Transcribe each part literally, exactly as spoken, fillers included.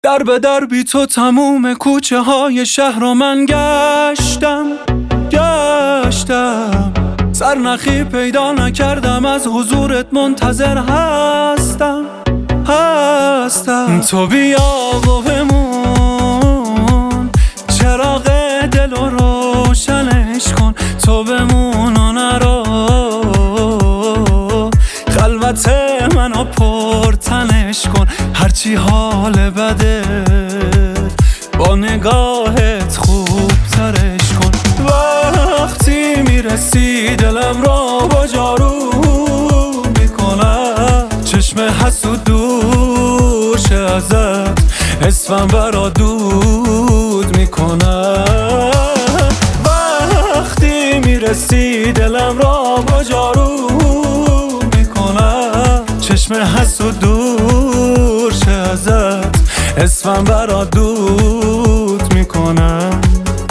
در به در بی تو تموم کوچه های شهر رو من گشتم گشتم سرنخی پیدا نکردم، از حضورت منتظر هستم هستم. تو بیا و بمون، چراغ دل رو روشنش کن. تو بمون و نرو، خلوت منو پرتنش کن. هرچی حال بده با نگاهت خوب ترش کن. وقتی میرسی دلم را با جارو میکنم، چشم حسود دور شه ازت، اسمم برا دود میکنم. وقتی میرسی دلم را با جارو میکنم، چشم حسود دور شه ازت، اسمم برا دود میکنم.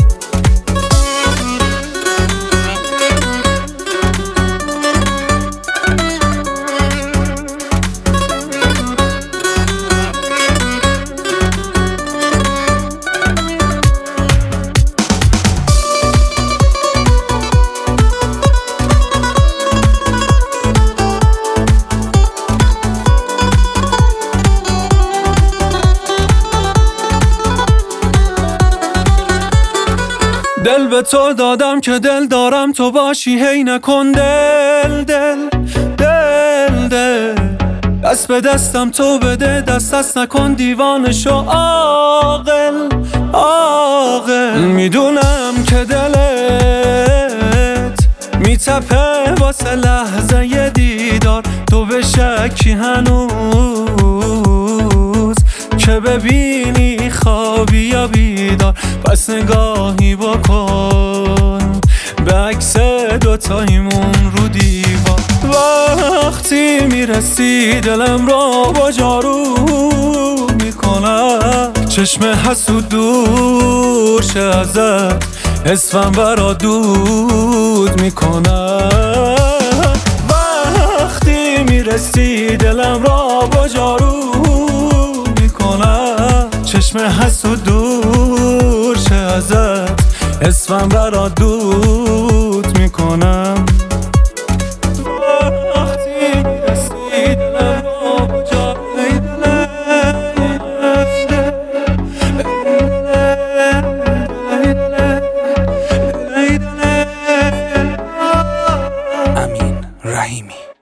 دل به تو دادم که دل دارم تو باشی، هی نکن دل دل دل دل. دست به دستم تو بده، دست دست نکن دیوانشو عاقل عاقل. میدونم که دلت میتپه واسه لحظه ی دیدار، تو به شکی هنوز که ببینی خوابی یا بیدار. پس نگاهی بکن به عکس دوتاییمون رو دیوار. وقتی میرسی دلم را با جارو میکنم، چشم حسود دور شه ازت، اسمم برا دود میکنم. وقتی میرسی دلم را با جارو میکنم، چشم حسود دور شه ازت، اسمم برا دود میکنم. وقتی میرسی دلم را با جارو امین رحیمی.